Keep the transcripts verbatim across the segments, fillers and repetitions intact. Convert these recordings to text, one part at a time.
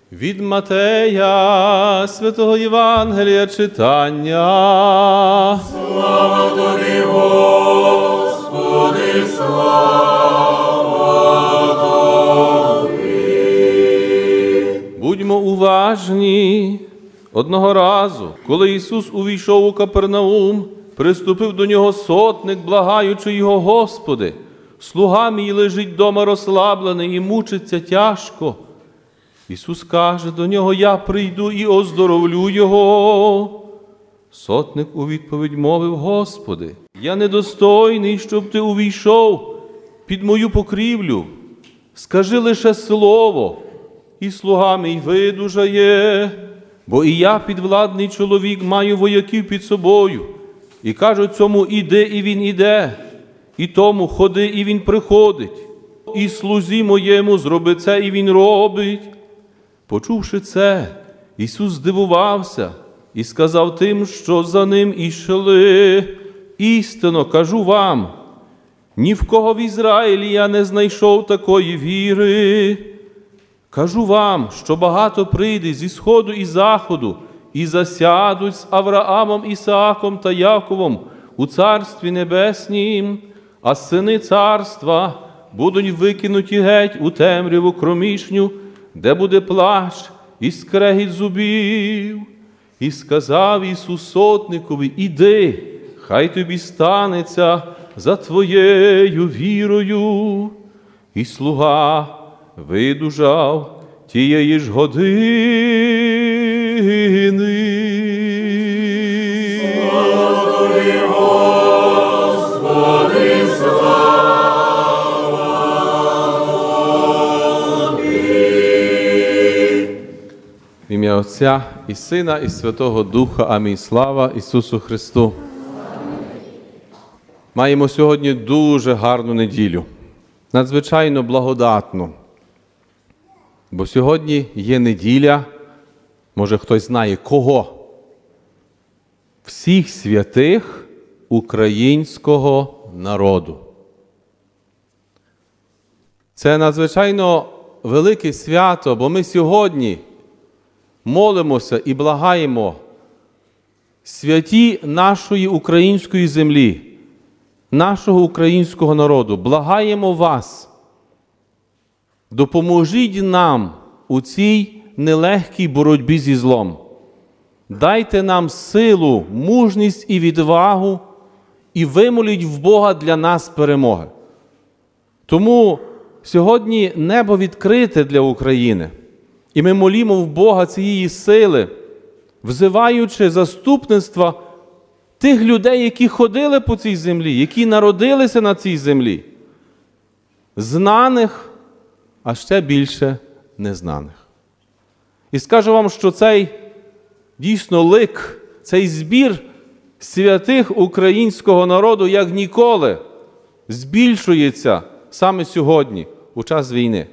Від Матея, святого Євангелія читання. Слава Тобі, Господи, слава Тобі. Будьмо уважні. Одного разу, коли Ісус увійшов у Капернаум, приступив до нього сотник, благаючи його: Господи, слуга мій лежить дома розслаблений і мучиться тяжко. Ісус каже до нього: я прийду і оздоровлю його. Сотник у відповідь мовив: Господи, я недостойний, щоб ти увійшов під мою покрівлю. Скажи лише слово, і слуга мій видужає. Бо і я, підвладний чоловік, маю вояків під собою. І кажуть цьому: іди, і він іде, і тому: ходи, і він приходить, і слузі моєму: зроби це, і він робить. Почувши це, Ісус здивувався і сказав тим, що за ним ішли: істинно кажу вам, ні в кого в Ізраїлі я не знайшов такої віри. Кажу вам, що багато прийде зі сходу і заходу, і засядуть з Авраамом, Ісааком та Яковом у Царстві Небеснім, а сини царства будуть викинуті геть у темряву кромішню, де буде плач і скрегіт зубів. І сказав Ісус сотникові: іди, хай тобі станеться за твоєю вірою. І слуга видужав тієї ж години. Слава Тобі, Господи, слава Тобі. В ім'я Отця і Сина, і Святого Духа. Амінь. Слава Ісусу Христу. Маємо сьогодні дуже гарну неділю, надзвичайно благодатну. Бо сьогодні є неділя, може хтось знає кого? Всіх святих українського народу. Це надзвичайно велике свято, бо ми сьогодні молимося і благаємо: святі нашої української землі, нашого українського народу, благаємо вас, допоможіть нам у цій нелегкій боротьбі зі злом. Дайте нам силу, мужність і відвагу, і вимоліть в Бога для нас перемоги. Тому сьогодні небо відкрите для України, і ми молімо в Бога цієї сили, взиваючи заступництва тих людей, які ходили по цій землі, які народилися на цій землі, знаних, а ще більше незнаних. І скажу вам, що цей дійсно лик, цей збір святих українського народу, як ніколи, збільшується саме сьогодні, у час війни.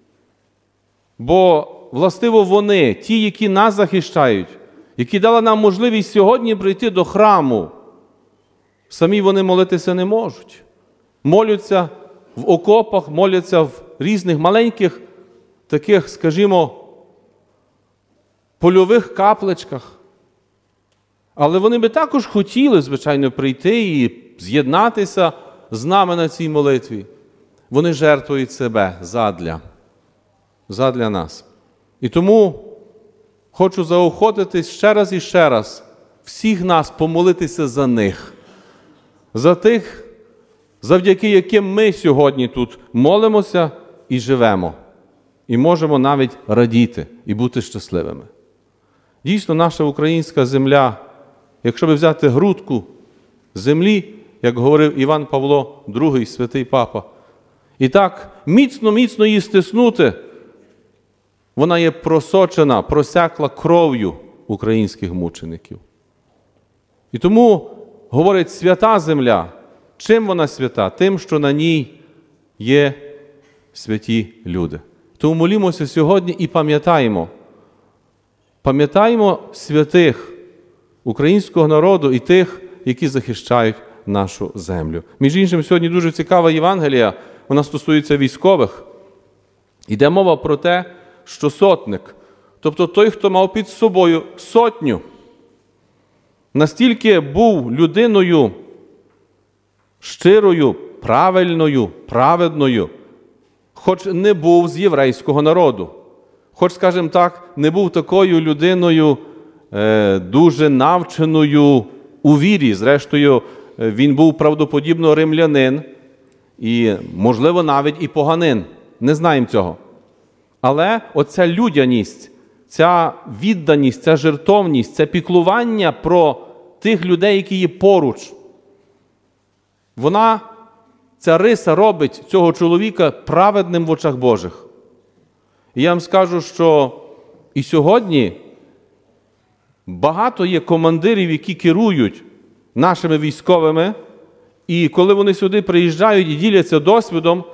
Бо, властиво, вони, ті, які нас захищають, які дали нам можливість сьогодні прийти до храму, самі вони молитися не можуть. Моляться в окопах, моляться в різних маленьких, таких, скажімо, польових капличках. Але вони би також хотіли, звичайно, прийти і з'єднатися з нами на цій молитві. Вони жертвують себе задля, задля нас. І тому хочу заохотити ще раз і ще раз всіх нас помолитися за них, за тих, завдяки яким ми сьогодні тут молимося і живемо, і можемо навіть радіти і бути щасливими. Дійсно, наша українська земля, якщо би взяти грудку землі, як говорив Іван Павло другий, святий папа, і так міцно-міцно її стиснути, вона є просочена, просякла кров'ю українських мучеників. І тому, говорить, свята земля, чим вона свята? Тим, що на ній є святі люди. Тому молімося сьогодні і пам'ятаємо. Пам'ятаємо святих українського народу і тих, які захищають нашу землю. Між іншим, сьогодні дуже цікава Євангелія, вона стосується військових. Йде мова про те, що сотник тобто той, хто мав під собою сотню, настільки був людиною щирою, правильною, праведною, хоч не був з єврейського народу, хоч, скажімо так, не був такою людиною е, дуже навченою у вірі. Зрештою, він був правдоподібно римлянин і, можливо, навіть і поганин. Не знаємо цього. Але оця людяність, ця відданість, ця жертовність, це піклування про тих людей, які є поруч, вона, ця риса робить цього чоловіка праведним в очах Божих. І я вам скажу, що і сьогодні багато є командирів, які керують нашими військовими, і коли вони сюди приїжджають і діляться досвідом,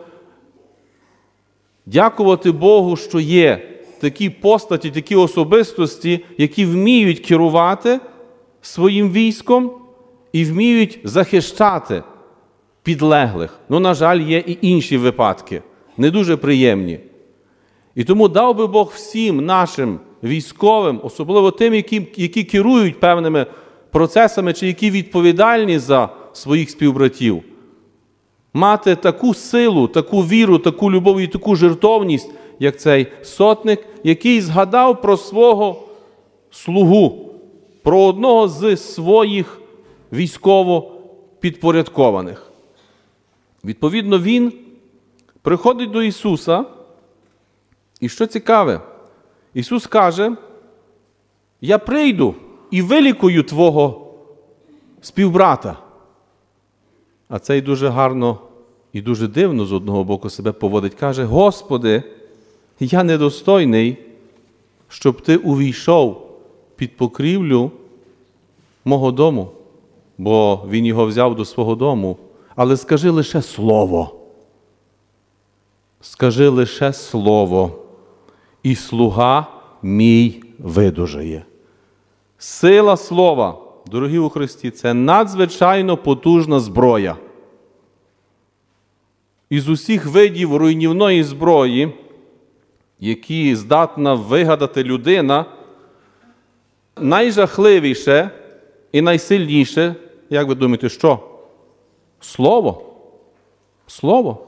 дякувати Богу, що є такі постаті, такі особистості, які вміють керувати своїм військом і вміють захищати підлеглих. Ну, на жаль, є і інші випадки, не дуже приємні. І тому дав би Бог всім нашим військовим, особливо тим, які, які керують певними процесами, чи які відповідальні за своїх співбратів, мати таку силу, таку віру, таку любов і таку жертовність, як цей сотник, який згадав про свого слугу, про одного з своїх військово підпорядкованих. Відповідно, він приходить до Ісуса, і що цікаве, Ісус каже: «Я прийду і вилікую твого співбрата». А цей дуже гарно і дуже дивно з одного боку себе поводить. Каже: «Господи, я недостойний, щоб ти увійшов під покрівлю мого дому», бо він його взяв до свого дому. «Але скажи лише слово, скажи лише слово, і слуга мій видужає». Сила слова, дорогі у Христі, це надзвичайно потужна зброя. Із усіх видів руйнівної зброї, які здатна вигадати людина, найжахливіше і найсильніше, як ви думаєте, що? Слово. Слово.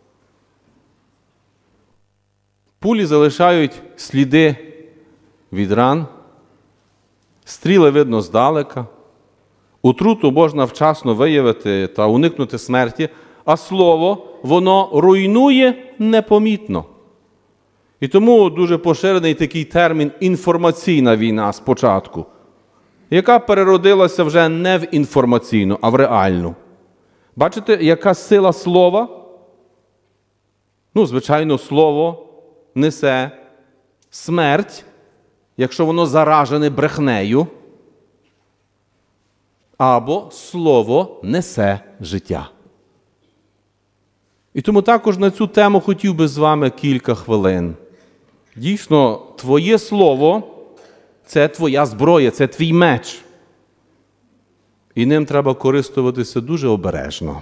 Пулі залишають сліди від ран, стріли видно здалека, отруту можна вчасно виявити та уникнути смерті, а слово, воно руйнує непомітно. І тому дуже поширений такий термін «інформаційна війна» спочатку, яка переродилася вже не в інформаційну, а в реальну. Бачите, яка сила слова? Ну, звичайно, слово несе смерть, якщо воно заражене брехнею, або слово несе життя. І тому також на цю тему хотів би з вами кілька хвилин. Дійсно, твоє слово – це твоя зброя, це твій меч. І ним треба користуватися дуже обережно.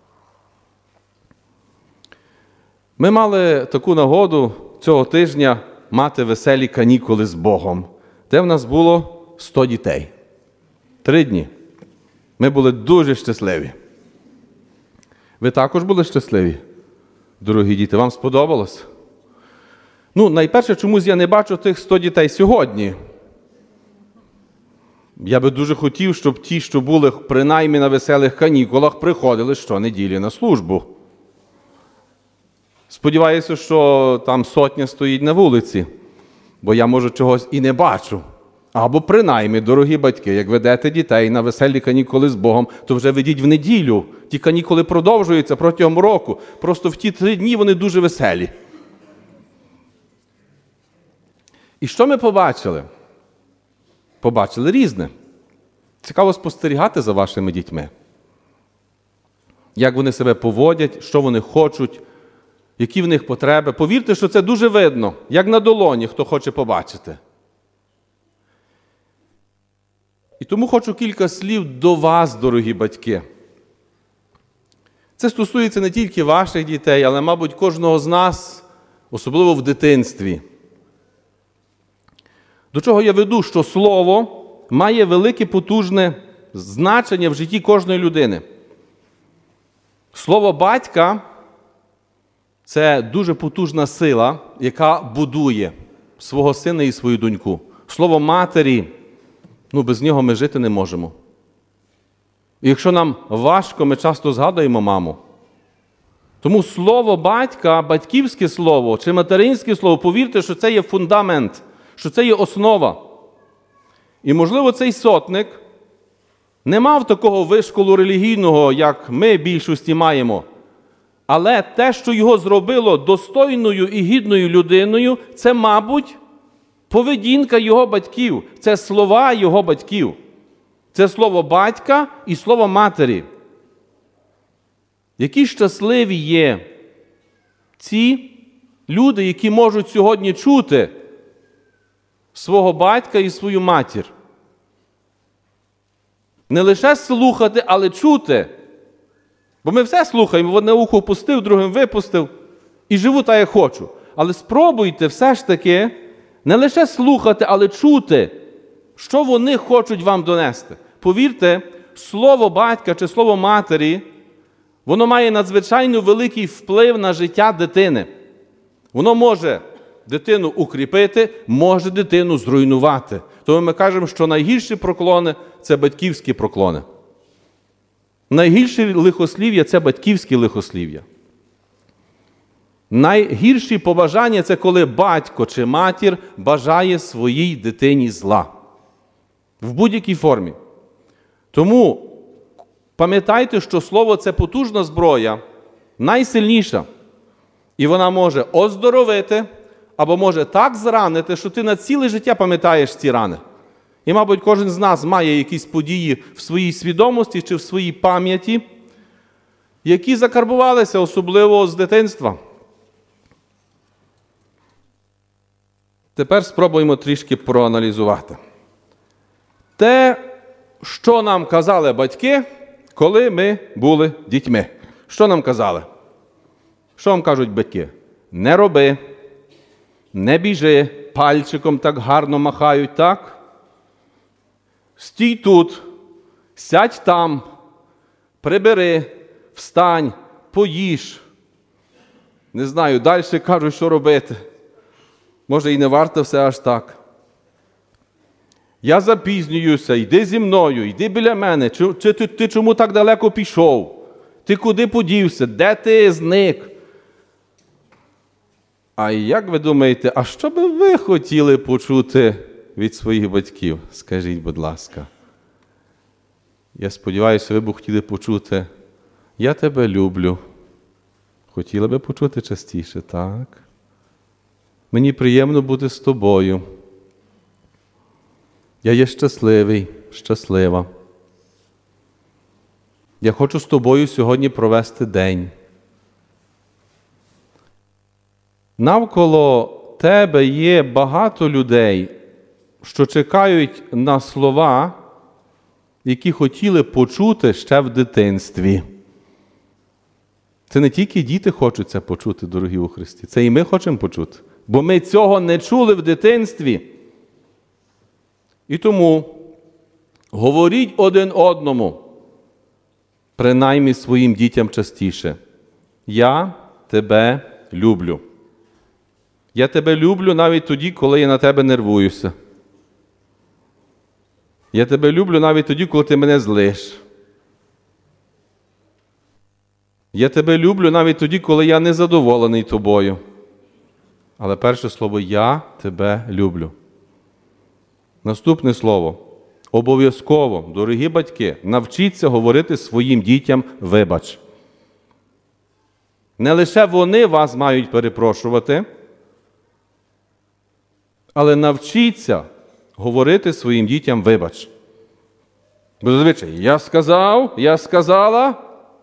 Ми мали таку нагоду цього тижня мати веселі канікули з Богом, де в нас було сто дітей. Три дні. Ми були дуже щасливі. Ви також були щасливі, дорогі діти? Вам сподобалось? Ну, найперше, чомусь я не бачу тих сто дітей сьогодні. Я би дуже хотів, щоб ті, що були принаймні на веселих канікулах, приходили щонеділі на службу. Сподіваюся, що там сотня стоїть на вулиці, бо я, може, чогось і не бачу. Або принаймні, дорогі батьки, як ведете дітей на веселі канікули з Богом, то вже ведіть в неділю. Ті канікули продовжуються протягом року. Просто в ті три дні вони дуже веселі. І що ми побачили? Побачили різне. Цікаво спостерігати за вашими дітьми. Як вони себе поводять, що вони хочуть, які в них потреби. Повірте, що це дуже видно, як на долоні, хто хоче побачити. І тому хочу кілька слів до вас, дорогі батьки. Це стосується не тільки ваших дітей, але, мабуть, кожного з нас, особливо в дитинстві. До чого я веду, що слово має велике потужне значення в житті кожної людини. Слово батька – це дуже потужна сила, яка будує свого сина і свою доньку. Слово матері, ну без нього ми жити не можемо. І якщо нам важко, ми часто згадуємо маму. Тому слово батька, батьківське слово чи материнське слово, повірте, що це є фундамент, що це є основа. І, можливо, цей сотник не мав такого вишколу релігійного, як ми більшості маємо. Але те, що його зробило достойною і гідною людиною, це, мабуть, поведінка його батьків, це слова його батьків. Це слово батька і слово матері. Які щасливі є ці люди, які можуть сьогодні чути свого батька і свою матір. Не лише слухати, але чути. Бо ми все слухаємо, в одне ухо пустив, другим випустив, і живу так, як хочу. Але спробуйте все ж таки не лише слухати, але чути, що вони хочуть вам донести. Повірте, слово батька чи слово матері, воно має надзвичайно великий вплив на життя дитини. Воно може дитину укріпити, може дитину зруйнувати. Тому ми кажемо, що найгірші проклони – це батьківські проклони. Найгірші лихослів'я – це батьківські лихослів'я. Найгірші побажання – це коли батько чи матір бажає своїй дитині зла. В будь-якій формі. Тому пам'ятайте, що слово – це потужна зброя, найсильніша. І вона може оздоровити, або може так зранити, що ти на ціле життя пам'ятаєш ці рани. І, мабуть, кожен з нас має якісь події в своїй свідомості чи в своїй пам'яті, які закарбувалися особливо з дитинства. Тепер спробуємо трішки проаналізувати. Те, що нам казали батьки, коли ми були дітьми. Що нам казали? Що вам кажуть батьки? Не роби, не біжи, пальчиком так гарно махають, так? Стій тут, сядь там, прибери, встань, поїж. Не знаю, далі кажуть, що робити. Може, і не варто все аж так. Я запізнююся, йди зі мною, йди біля мене. Чи, чи ти, ти чому так далеко пішов? Ти куди подівся? Де ти зник? А як ви думаєте, а що би ви хотіли почути від своїх батьків? Скажіть, будь ласка. Я сподіваюся, ви б хотіли почути «Я тебе люблю». Хотіли би почути частіше, так? Мені приємно бути з тобою. Я є щасливий, щаслива. Я хочу з тобою сьогодні провести день. Навколо тебе є багато людей, що чекають на слова, які хотіли почути ще в дитинстві. Це не тільки діти хочуть це почути, дорогі у Христі, це і ми хочемо почути. Бо ми цього не чули в дитинстві. І тому говоріть один одному, принаймні своїм дітям частіше. Я тебе люблю. Я тебе люблю навіть тоді, коли я на тебе нервуюся. Я тебе люблю навіть тоді, коли ти мене злиш. Я тебе люблю навіть тоді, коли я не задоволений тобою. Але перше слово «я тебе люблю». Наступне слово. Обов'язково, дорогі батьки, навчіться говорити своїм дітям «вибач». Не лише вони вас мають перепрошувати, але навчіться говорити своїм дітям «вибач». Бо зазвичай «я сказав», «я сказала».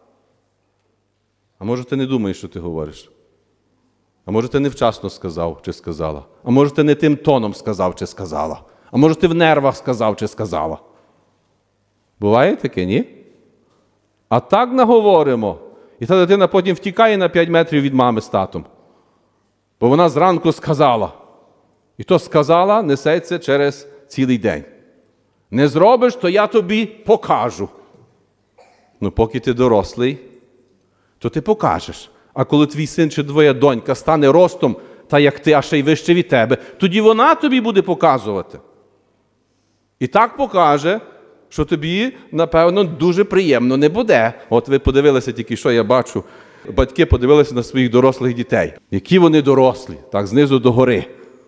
А може ти не думаєш, що ти говориш? А може ти невчасно сказав чи сказала? А може ти не тим тоном сказав чи сказала? А може ти в нервах сказав чи сказала? Буває таке, ні? А так наговоримо. І та дитина потім втікає на п'ять метрів від мами з татом. Бо вона зранку сказала. І то сказала, несеться через цілий день. Не зробиш, то я тобі покажу. Ну, поки ти дорослий, то ти покажеш. А коли твій син чи твоя донька стане ростом, та як ти, а ще й вище від тебе, тоді вона тобі буде показувати. І так покаже, що тобі, напевно, дуже приємно не буде. От ви подивилися тільки, що я бачу. Батьки подивилися на своїх дорослих дітей. Які вони дорослі, так, знизу до гори.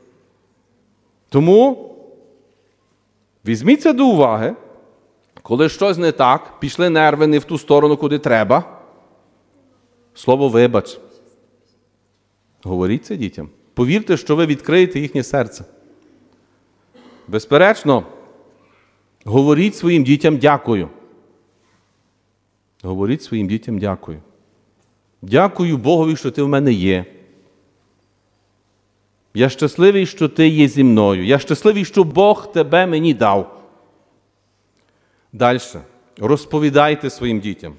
Тому візьміться до уваги, коли щось не так, пішли нерви не в ту сторону, куди треба. Слово «вибач». Говоріть це дітям. Повірте, що ви відкриєте їхнє серце. Безперечно, говоріть своїм дітям «дякую». Говоріть своїм дітям «дякую». Дякую Богові, що ти в мене є. Я щасливий, що ти є зі мною. Я щасливий, що Бог тебе мені дав. Далі. Розповідайте своїм дітям.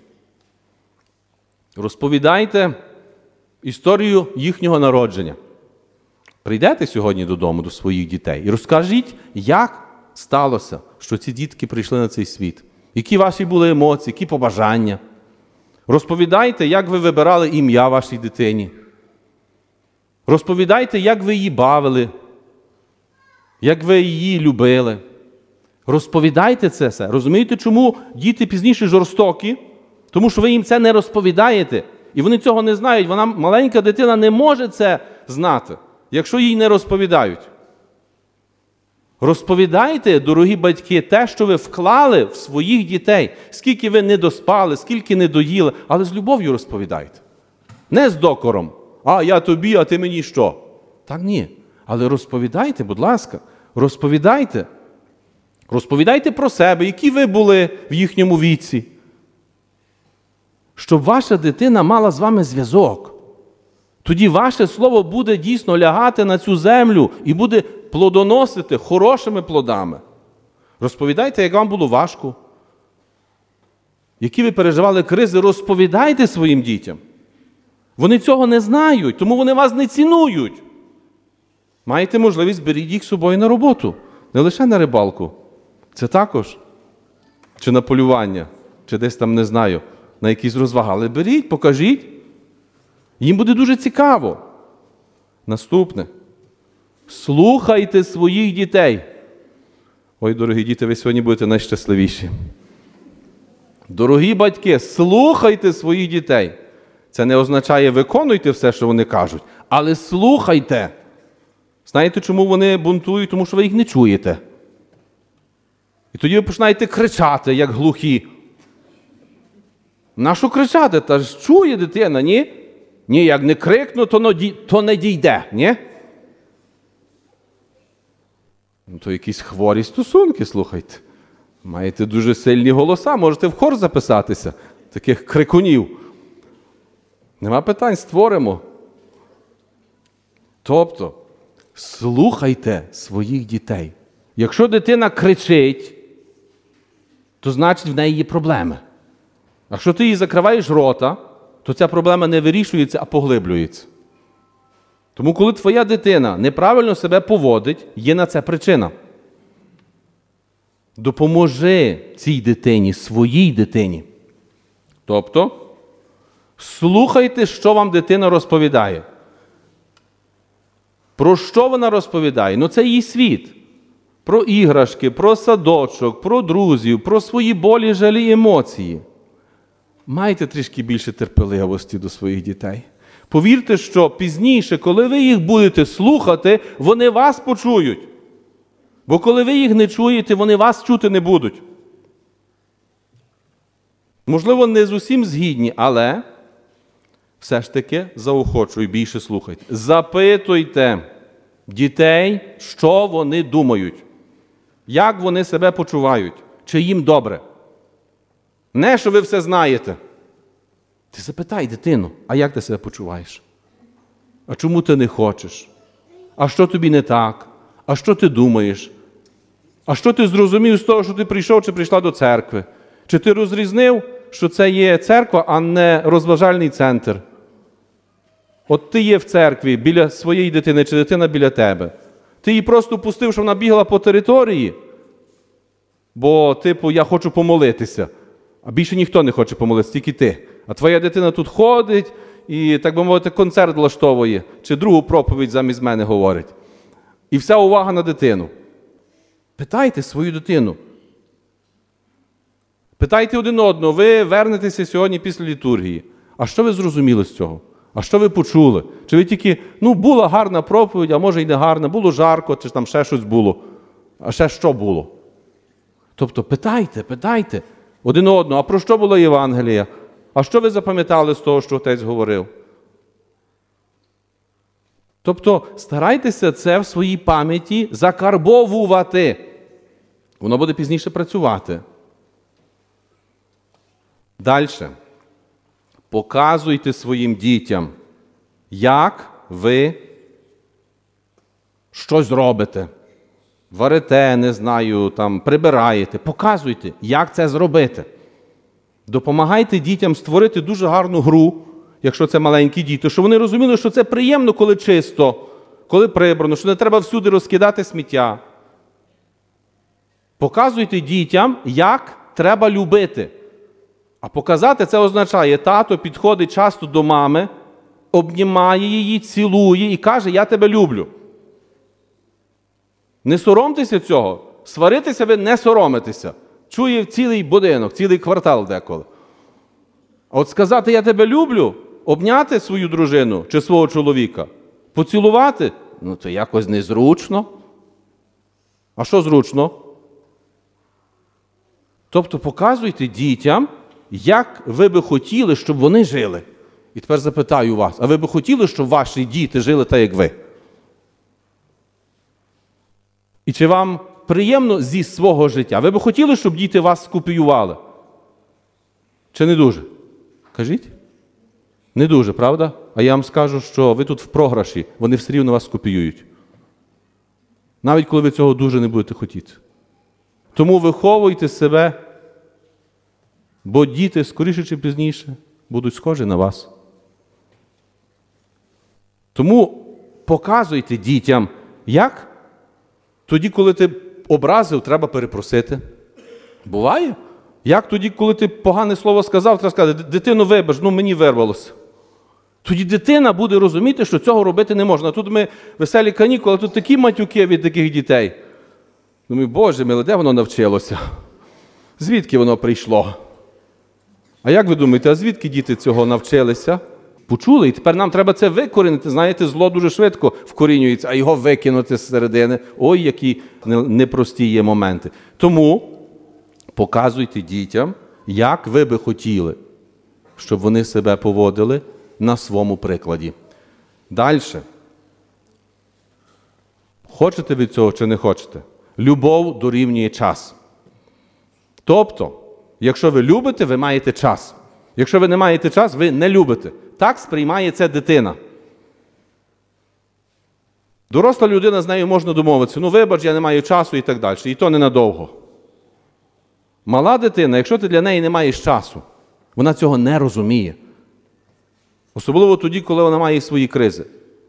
Розповідайте історію їхнього народження. Прийдете сьогодні додому до своїх дітей і розкажіть, як сталося, що ці дітки прийшли на цей світ. Які ваші були емоції, які побажання. Розповідайте, як ви вибирали ім'я вашій дитині. Розповідайте, як ви її бавили, як ви її любили. Розповідайте це все. Розумієте, чому діти пізніше жорстокі? Тому що ви їм це не розповідаєте. І вони цього не знають. Вона, маленька дитина не може це знати, якщо їй не розповідають. Розповідайте, дорогі батьки, те, що ви вклали в своїх дітей. Скільки ви не доспали, скільки не доїли, але з любов'ю розповідайте. Не з докором. А, я тобі, а ти мені що? Так ні. Але розповідайте, будь ласка, розповідайте. Розповідайте про себе, які ви були в їхньому віці. Щоб ваша дитина мала з вами зв'язок. Тоді ваше слово буде дійсно лягати на цю землю і буде плодоносити хорошими плодами. Розповідайте, як вам було важко. Які ви переживали кризи, розповідайте своїм дітям. Вони цього не знають, тому вони вас не цінують. Маєте можливість, беріть їх з собою на роботу. Не лише на рибалку. Це також. Чи на полювання, чи десь там, не знаю, на якісь розваги. Але беріть, покажіть. Їм буде дуже цікаво. Наступне. Слухайте своїх дітей. Ой, дорогі діти, ви сьогодні будете найщасливіші. Дорогі батьки, слухайте своїх дітей. Це не означає виконуйте все, що вони кажуть, але слухайте. Знаєте, чому вони бунтують? Тому що ви їх не чуєте. І тоді ви починаєте кричати, як глухі. Нащо кричати? Та ж чує дитина, ні? Ні, як не крикну, то не дійде, ні? Ну, то якісь хворі стосунки, слухайте. Маєте дуже сильні голоса, можете в хор записатися, таких крикунів. Нема питань, створимо. Тобто, слухайте своїх дітей. Якщо дитина кричить, то значить в неї є проблеми. А якщо ти їй закриваєш рота, то ця проблема не вирішується, а поглиблюється. Тому коли твоя дитина неправильно себе поводить, є на це причина. Допоможи цій дитині, своїй дитині. Тобто, слухайте, що вам дитина розповідає. Про що вона розповідає? Ну, це її світ. Про іграшки, про садочок, про друзів, про свої болі, жалі, емоції. Майте трішки більше терпеливості до своїх дітей. Повірте, що пізніше, коли ви їх будете слухати, вони вас почують. Бо коли ви їх не чуєте, вони вас чути не будуть. Можливо, не з усім згідні, але все ж таки заохочую, більше слухайте. Запитуйте дітей, що вони думають, як вони себе почувають, чи їм добре. Не, що ви все знаєте. Ти запитай дитину, а як ти себе почуваєш? А чому ти не хочеш? А що тобі не так? А що ти думаєш? А що ти зрозумів з того, що ти прийшов чи прийшла до церкви? Чи ти розрізнив, що це є церква, а не розважальний центр? От ти є в церкві біля своєї дитини, чи дитина біля тебе. Ти її просто пустив, щоб вона бігала по території, бо, типу, я хочу помолитися. А більше ніхто не хоче помолитися, тільки ти. А твоя дитина тут ходить і, так би мовити, концерт влаштовує, чи другу проповідь замість мене говорить. І вся увага на дитину. Питайте свою дитину. Питайте один одного, ви вернетеся сьогодні після літургії. А що ви зрозуміли з цього? А що ви почули? Чи ви тільки, ну, була гарна проповідь, а може й не гарна, було жарко, чи там ще щось було. А ще що було? Тобто питайте, питайте один одного, а про що була Євангелія? А що ви запам'ятали з того, що отець говорив? Тобто старайтеся це в своїй пам'яті закарбовувати. Воно буде пізніше працювати. Далі. Показуйте своїм дітям, як ви щось робите. Варите, не знаю, там, прибираєте. Показуйте, як це зробити. Допомагайте дітям створити дуже гарну гру, якщо це маленькі діти, щоб вони розуміли, що це приємно, коли чисто, коли прибрано, що не треба всюди розкидати сміття. Показуйте дітям, як треба любити. А показати це означає, тато підходить часто до мами, обнімає її, цілує і каже, я тебе люблю. Не соромтеся цього. Сваритися ви не соромитеся. Чує цілий будинок, цілий квартал деколи. А от сказати, я тебе люблю, обняти свою дружину чи свого чоловіка, поцілувати, ну то якось незручно. А що зручно? Тобто показуйте дітям, як ви би хотіли, щоб вони жили. І тепер запитаю вас, а ви би хотіли, щоб ваші діти жили так, як ви? І чи вам приємно зі свого життя? Ви би хотіли, щоб діти вас скопіювали? Чи не дуже? Кажіть? Не дуже, правда? А я вам скажу, що ви тут в програші, вони все рівно вас скопіюють. Навіть коли ви цього дуже не будете хотіти. Тому виховуйте себе, бо діти скоріше чи пізніше будуть схожі на вас. Тому показуйте дітям, як тоді, коли ти образив, треба перепросити. Буває? Як тоді, коли ти погане слово сказав, треба сказати, дитину вибач, ну мені вирвалося. Тоді дитина буде розуміти, що цього робити не можна. Тут ми веселі канікули, тут такі матюки від таких дітей. Думаю, Боже миле, де воно навчилося? Звідки воно прийшло? А як ви думаєте, а звідки діти цього навчилися? Почули, і тепер нам треба це викорінити. Знаєте, зло дуже швидко вкорінюється, а його викинути з середини. Ой, які непрості є моменти. Тому показуйте дітям, як ви би хотіли, щоб вони себе поводили на своєму прикладі. Далі. Хочете ви цього чи не хочете? Любов дорівнює час. Тобто, якщо ви любите, ви маєте час. Якщо ви не маєте час, ви не любите. Так сприймає це дитина. Доросла людина, з нею можна домовитися. Ну, вибач, я не маю часу і так далі. І то ненадовго. Мала дитина, якщо ти для неї не маєш часу, вона цього не розуміє. Особливо тоді, коли вона має свої кризи.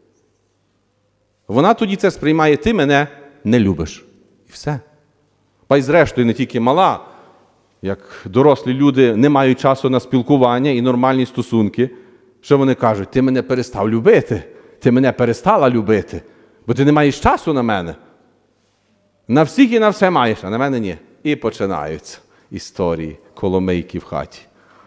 Вона тоді це сприймає, ти мене не любиш. І все. Па й зрештою не тільки мала, як дорослі люди не мають часу на спілкування і нормальні стосунки, що вони кажуть, ти мене перестав любити, ти мене перестала любити, бо ти не маєш часу на мене. На всіх і на все маєш, а на мене ні. І починаються історії коломийки в хаті.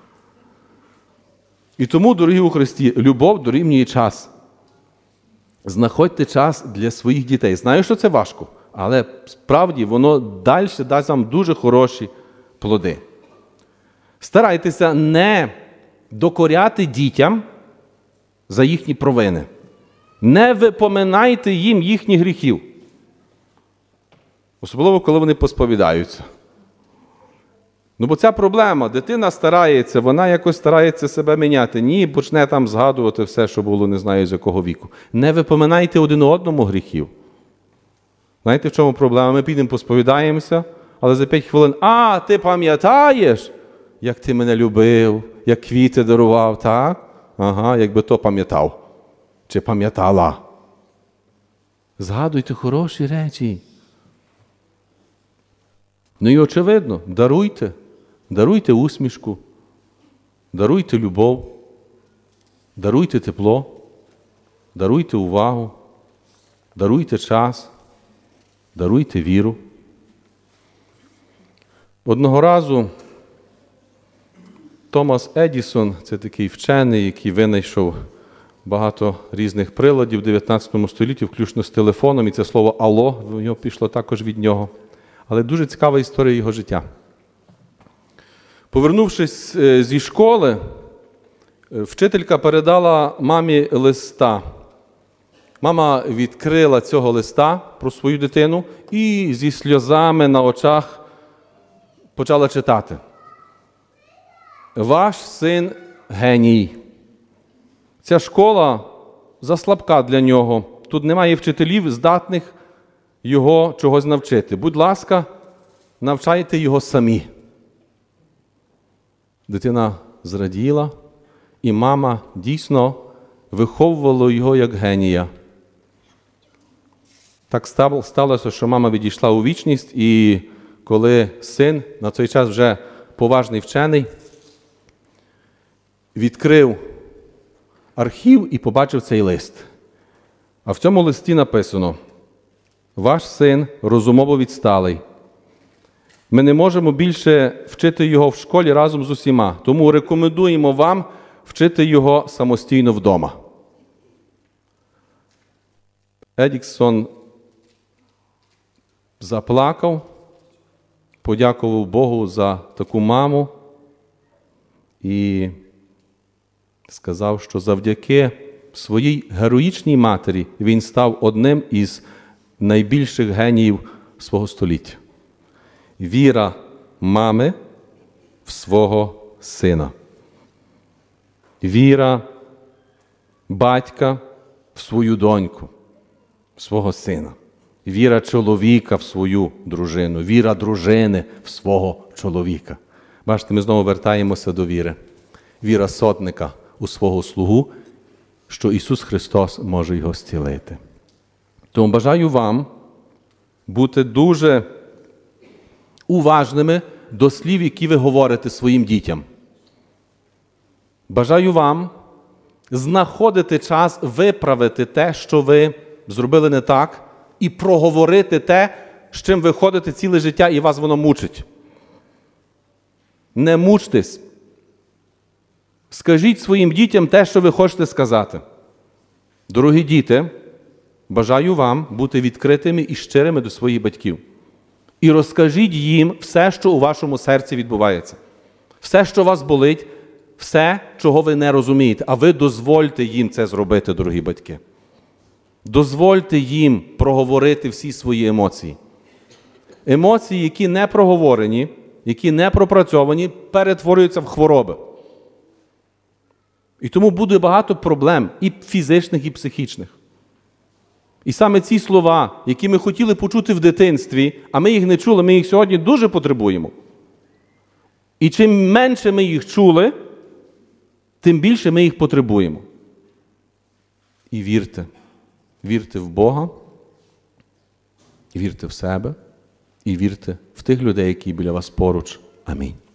І тому, дорогі у Христі, любов дорівнює час. Знаходьте час для своїх дітей. Знаю, що це важко, але справді воно далі дасть вам дуже хороші плоди. Старайтеся не докоряти дітям за їхні провини. Не випоминайте їм їхніх гріхів. Особливо, коли вони посповідаються. Ну, бо ця проблема. Дитина старається, вона якось старається себе міняти. Ні, почне там згадувати все, що було, не знаю, з якого віку. Не випоминайте один одному гріхів. Знаєте, в чому проблема? Ми підемо посповідаємося, але за п'ять хвилин, а, ти пам'ятаєш, як ти мене любив, як квіти дарував, так? Ага, якби то пам'ятав. Чи пам'ятала. Згадуйте хороші речі. Ну і очевидно, даруйте. Даруйте усмішку, даруйте любов, даруйте тепло, даруйте увагу, даруйте час, даруйте віру. Одного разу Томас Едісон, це такий вчений, який винайшов багато різних приладів в дев'ятнадцятому столітті, включно з телефоном, і це слово «алло» в нього пішло також від нього. Але дуже цікава історія його життя. Повернувшись зі школи, вчителька передала мамі листа. Мама відкрила цього листа про свою дитину і зі сльозами на очах почала читати. «Ваш син геній. Ця школа заслабка для нього. Тут немає вчителів, здатних його чогось навчити. Будь ласка, навчайте його самі». Дитина зраділа, і мама дійсно виховувала його як генія. Так сталося, що мама відійшла у вічність, і коли син, на той час вже поважний вчений, відкрив архів і побачив цей лист. А в цьому листі написано: «Ваш син розумово відсталий. Ми не можемо більше вчити його в школі разом з усіма, тому рекомендуємо вам вчити його самостійно вдома». Едіксон заплакав, подякував Богу за таку маму і сказав, що завдяки своїй героїчній матері він став одним із найбільших геніїв свого століття. Віра мами в свого сина. Віра батька в свою доньку, в свого сина. Віра чоловіка в свою дружину. Віра дружини в свого чоловіка. Бачите, ми знову вертаємося до віри. Віра сотника у свого слугу, що Ісус Христос може його зцілити. Тому бажаю вам бути дуже уважними до слів, які ви говорите своїм дітям. Бажаю вам знаходити час виправити те, що ви зробили не так, і проговорити те, з чим ви ходите ціле життя, і вас воно мучить. Не мучтесь. Скажіть своїм дітям те, що ви хочете сказати. Дорогі діти, бажаю вам бути відкритими і щирими до своїх батьків. І розкажіть їм все, що у вашому серці відбувається. Все, що вас болить, все, чого ви не розумієте. А ви дозвольте їм це зробити, дорогі батьки. Дозвольте їм проговорити всі свої емоції. Емоції, які не проговорені, які не пропрацьовані, перетворюються в хвороби. І тому буде багато проблем, і фізичних, і психічних. І саме ці слова, які ми хотіли почути в дитинстві, а ми їх не чули, ми їх сьогодні дуже потребуємо. І чим менше ми їх чули, тим більше ми їх потребуємо. І вірте. Вірте в Бога, вірте в себе і вірте в тих людей, які біля вас поруч. Амінь.